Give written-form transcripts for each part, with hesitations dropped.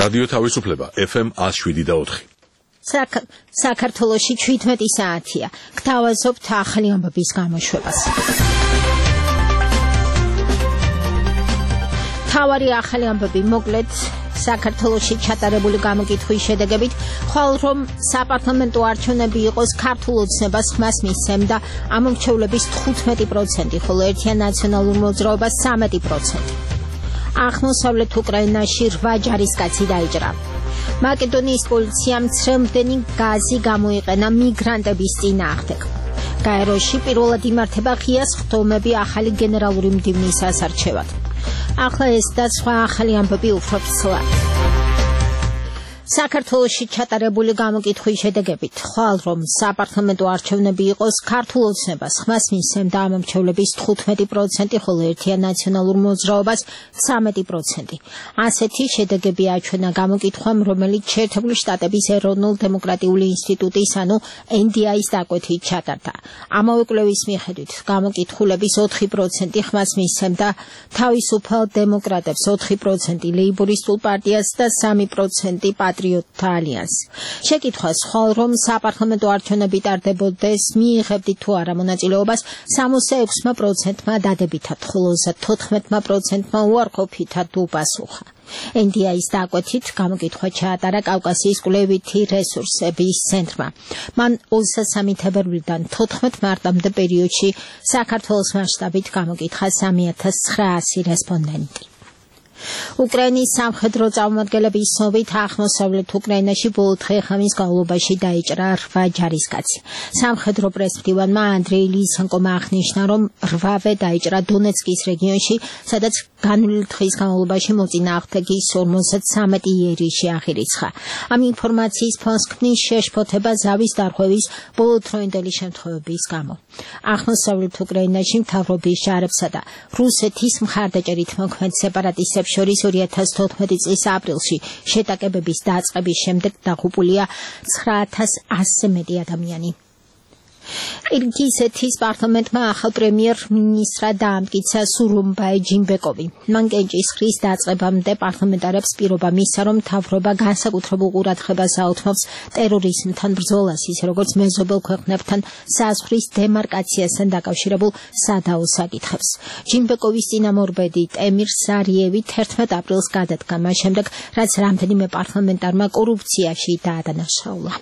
რადიო თავისუფლება FM 107.4. საქართველოში 17 საათია. გთავაზობთ ახალი ამბების გამოშვებას. თავარი ახალი ამბები მოკლედ საქართველოში ჩატარებული გამოკითხვის შედეგებით, ხოლო რომ საპარლამენტო არჩევნები იყოს ქართულ ოცნებას ხმას მისცემდა ამომრჩევლების 15%, ხოლო ერთიან ნაციონალურ მოძრაობას 13%. აღმოსავლეთ უკრაინაში 8 ჯარისკაცი დაიჭრა. მაკედონიის პოლიციამ ცრემლდენი გაზი გამოიყენა მიგრანტების წინააღმდეგ. გაეროში პირველად იმართება ღია სხდომები ახალი გენერალური მდივნის ასარჩევად. ახლა ეს და სხვა ახალი ამბები უფრო ცალად. საქართველოში ჩატარებული გამოკითხვის შედეგებით, ხვალ რომ საპარლამენტო არჩევნები იყოს ქართულ ოცნებას ხმას მისცემდა ამომრჩევლების 15%, ხოლო ერთიან ნაციონალურ მოძრაობას 13%. ასეთი შედეგები აჩვენა გამოკითხვამ, რომელიც შეერთებული შტატების ეროვნულ-დემოკრატიული ინსტიტუტის, ანუ NDI-ის დაკვეთით ჩატარდა. ამავე კვლევის მიხედვით, გამოკითხულების 4% ხმას მისცემდა თავისუფალ დემოკრატებს, 4% ლეიბორისტულ პარტიას და 3% პატრიოტთა ალიანსს. შეკითხვას, ხვალ რომ საპარლამენტო არჩევნები ტარდებოდეს, მიიღებდით თუ არა მონაწილეობას, 66%-მა დადებითად, ხოლო 14%-მა უარყოფითად უპასუხა. NDI-ის დაკვეთით გამოკითხვა ჩაატარა კავკასიის კვლევითი რესურსების ცენტრმა. მან 23 თებერვლიდან 14 მარტამდე პერიოდში საქართველოს მასშტაბით გამოკითხა 3900 რესპონდენტი. უკრაინის სამხედრო წარმომადგენლების ცნობით, აღმოსავლეთ უკრაინაში ბოლო დღე-ღამის განმავლობაში დაიჭრა 8 ჯარისკაცი. სამხედრო პრესმდივანმა ანდრეი ლისენკომ აღნიშნა, რომ 8-ვე დაიჭრა დონეცკის რეგიონში, სადაც განვლილი დღის განმავლობაში მოწინააღმდეგის 53 იერი შეახირიცხა. ამ ინფორმაციის ფონს ქმნის შეშფოთება ზავის დარღვევის ბოლოდროინდელი შემთხვევების გამო. აღმოსავლეთ უკრაინაში მთავრობის ჯარებსა და რუსეთის მხარდაჭერით მოქმედ სეპარატისტებს შორის 2014 წლის ապრილში შეტაკებების დაწყების შემდეგ დაღუპულია 9100-ზე მეტი ადამიანი. ყირგიზეთის პარლამენტმა ახალ პრემიერ-მინისტრად დაამტკიცა სურუმბაი ჯინბეკოვი. მან კენჭისყრის დაწყებამდე პარლამენტარებს პირობა მისცა, რომ მთავრობა განსაკუთრებულ ყურადღებას აუთმობს ტერორიზმთან ბრძოლას, ისე როგორც მეზობელ ქვეყნებთან საზღვრის დემარკაციასთან დაკავშირებულ სადაო საკითხებს. ჯინბეკოვის წინამორბედი ტემირ სარიევი 11 აპრილს გადადგა, მას შემდეგ, რაც რამდენიმე პარლამენტარმა კორუფციაში დაადანაშაულა.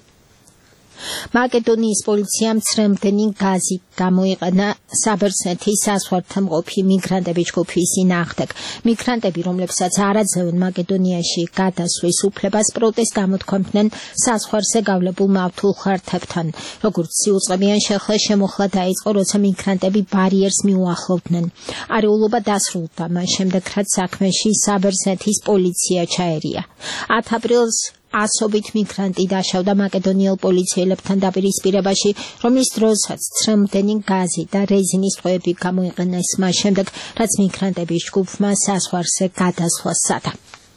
მაკედონიის პოლიციამ ცრემლდენი გაზი გამოიყენა საბერძნეთის საზღვართან მყოფი მიგრანტების ჯგუფის წინააღმდეგ. მიგრანტები, რომლებსაც არ აძლევენ მაკედონიაში გადასვლის უფლებას, პროტესტს გამოთქვამდნენ საზღვარზე გავლებულ მავთულ ხართებთან. როგორც იუწყებიან შემოხლა დაიწყო, როცა მიგრანტები ბარიერს მიუახლოვდნენ. არეულობა დასრულდა, მას შემდეგ, რაც საქმეში საბერძნეთის პოლიცია ჩაერია. 10 აპრილს ასობით მიგრანტი დაშავდა მაკედონიელ პოლიციელებთან დაპირისპირებაში, რომლის დროსაც ცრემლდენი გაზი და რეზინის ტყვეები გამოიყენეს, მას შემდეგ, რაც მიგრანტების ჯგუფმა საზღვარზე გადასვლა სცადა.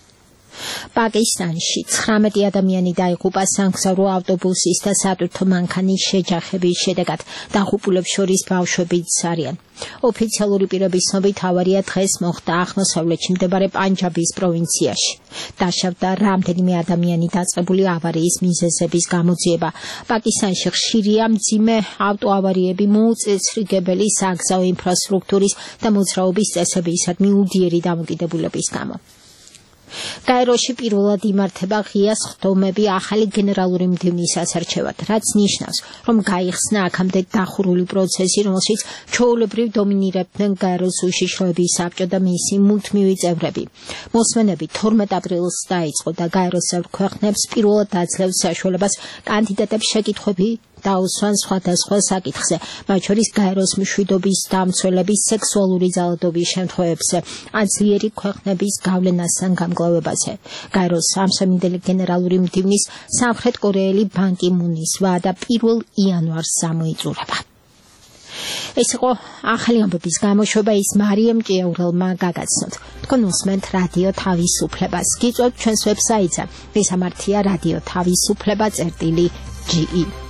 პაკისტანში 19 ადამიანი დაიღუპა სამგზავრო ავტობუსის და სატვირთო მანქანის შეჯახების შედეგად. დაღუპულებს შორის ბავშვებიც არიან. ოფიციალური პირების ცნობით, ავარია დღეს მოხდა აღმოსავლეთში მდებარე პანჯაბის პროვინციაში. დაშავდა რამდენიმე ადამიანი, დაწყებული ავარიის მიზეზების გამოძიება. პაკისტანში ხშირია მძიმე ავტოავარიები მოუწესრიგებელი საგზაო ინფრასტრუქტურის და მოძრაობის წესებისადმი უდიერი დამოკიდებულების გამო. გაეროში პირველად იმართება ღია სხდომები ახალი გენერალური მდივნის ასარჩევად, რაც ნიშნავს, რომ გაიხსნა აქამდე დახურული პროცესი, რომელშიც ჩვეულებრივ დომინირებდნენ გაეროს უშიშროების საბჭო და მისი მუდმივი წევრები. მოსმენები 12 აპრილს დაიწყო და გაეროს წევრ ქვეყნებს პირველად აძლევს საშუალებას კანდიდატებს შეკითხვები დაუსვან სხვადასხვა საკითხზე, მათ შორის გაეროს მშვიდობის დამცველების სექსუალური ძალადობის შემთხვევებზე, ან ძლიერი ქვეყნების გავლენასთან გამკლავებაზე. გაეროს სამსამინდელი გენერალური მდივნის სამხრეთ კორეელი ბან კი მუნის ვადა 1 იანვარს გამოიწურება. ეს იყო ახალი ამბების გამოშვება, ის მარიამ ჭიაურელმა გაგაცნოთ. თქვენ უსმენთ რადიო თავისუფლებას. გიწევთ ჩვენს ვებსაიტზე, რისამართია რადიო თავისუფლება.ge.